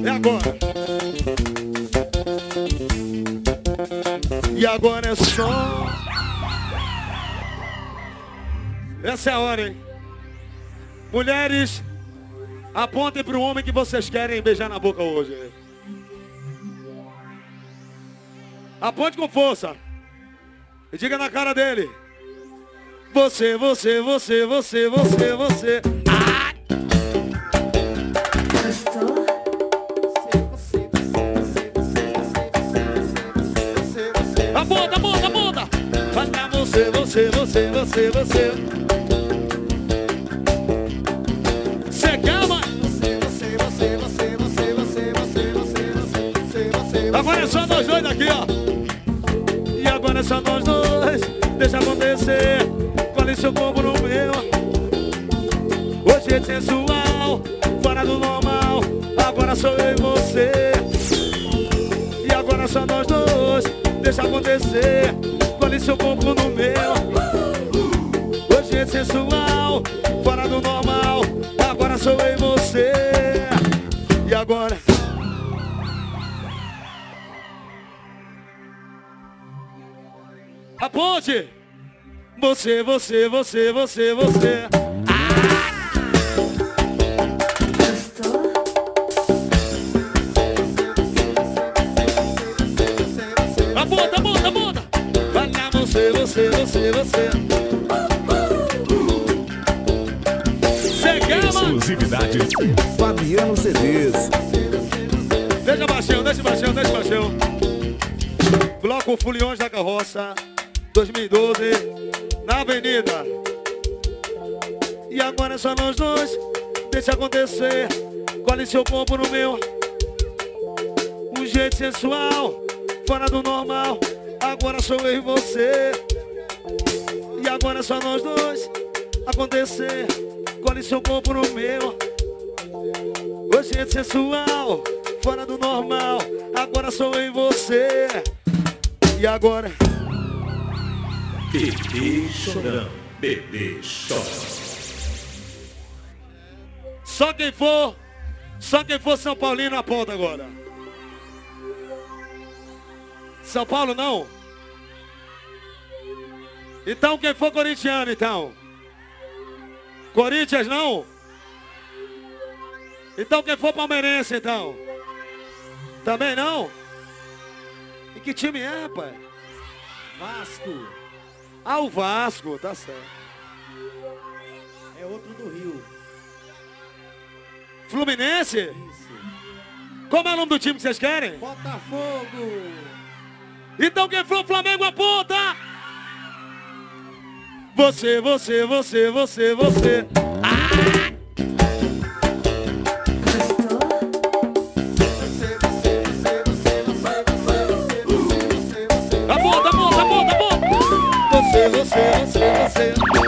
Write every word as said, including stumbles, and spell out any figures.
É agora. E agora é só. Essa é a hora, hein? Mulheres, apontem para o homem que vocês querem beijar na boca hoje. Aponte com força. E diga na cara dele. Você, você, você, você, você, você. Ah! Gostou? Aponta, aponta, aponta. Vai pra você, você, você, você, você. Você quer, mãe? Você, você, você, você, você, você, você, você, você, você. Agora é só nós dois aqui, ó. E agora é só nós dois. Deixa acontecer. Cole seu corpo no meu. Hoje é sensual, fora do normal. Agora sou eu e você. E agora é só nós dois. Deixa acontecer. Cole seu corpo no meu. Hoje é sensual, fora do normal. Agora sou eu e você. E agora? Aponte! Você, você, você, você, você. Gostou? Aponta, aponta, aponta! Vai lá, você, você, você, você. Você quer, mano? Exclusividade Fabiano C Ds. Deixa baixão, deixa baixão, deixa baixão. Bloco Foliões da Carroça dois mil e doze, na Avenida. E agora é só nós dois. Deixa acontecer. Cole seu corpo no meu. Um jeito sensual, fora do normal. Agora sou eu e você. E agora é só nós dois. Acontecer. Cole seu corpo no meu. Um jeito sensual, fora do normal. Agora sou eu e você. E agora? Bebê Chorão, Bebê Chorão. Só quem for, só quem for São Paulino aponta agora. São Paulo não? Então quem for corintiano então? Corinthians não? Então quem for palmeirense então? Também não? E que time é, pai? Vasco. Ah, o Vasco, tá certo. É outro do Rio. Fluminense? Isso. Como é o nome do time que vocês querem? Botafogo. Então quem for Flamengo aponta! Você, você, você, você, você. Ah! Gostou? Aponta, aponta, aponta, aponta! Você, você, você, você.